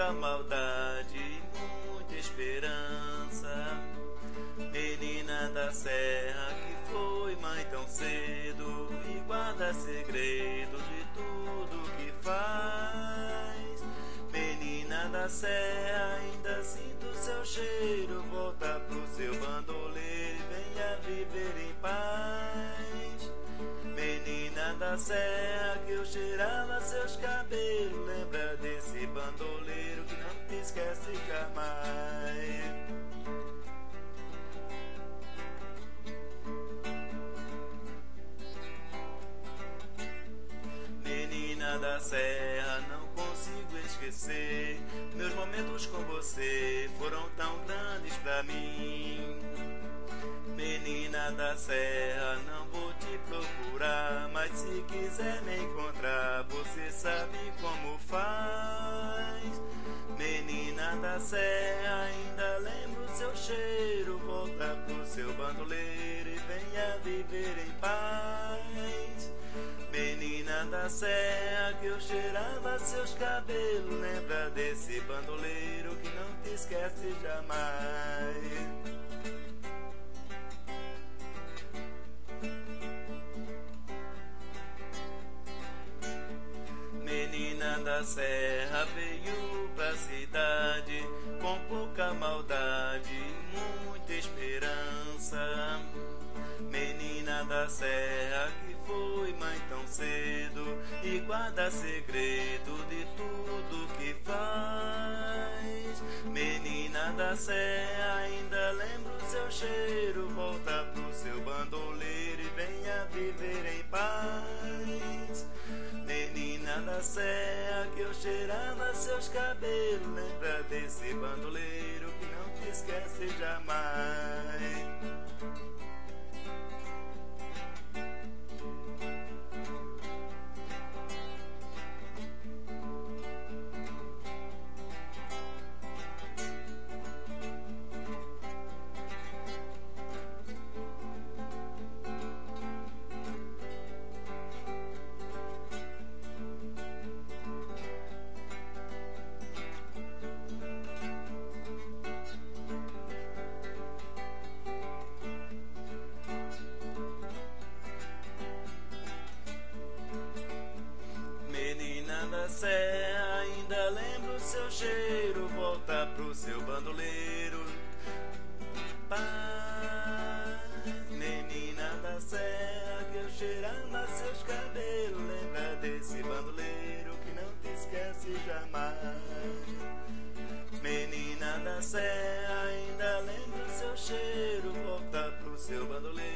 pouca maldade e muita esperança. Menina da serra que foi mãe tão cedo e guarda segredos de tudo que faz. Menina da serra, ainda sinto seu cheiro, volta pro seu bandoleiro e venha viver em paz. Menina da serra, que eu cheirava seus cabelos, lembra desse bandoleiro que não te esquece jamais. Menina da serra, não consigo esquecer, meus momentos com você foram tão grandes pra mim. Menina da serra, não vou te procurar, mas se quiser me encontrar, você sabe como faz. Menina da serra, ainda lembro seu cheiro, volta pro seu bandoleiro e venha viver em paz. Menina da serra, que eu cheirava seus cabelos, lembra desse bandoleiro que não te esquece jamais. Menina da serra veio pra cidade com pouca maldade e muita esperança. Menina da serra que foi mãe tão cedo e guarda segredo de tudo que faz. Menina da serra, ainda lembro seu cheiro, volta pro seu bandoleiro e venha viver em paz. Menina da serra, que eu cheirava seus cabelos, lembra desse bandoleiro que não te esquece jamais. Menina da serra, ainda lembro seu cheiro, volta pro seu bandoleiro. Paz. Menina da serra, que eu cheirava seus cabelos, lembra desse bandoleiro que não te esquece jamais. Menina da serra, ainda lembro seu cheiro, volta pro seu bandoleiro.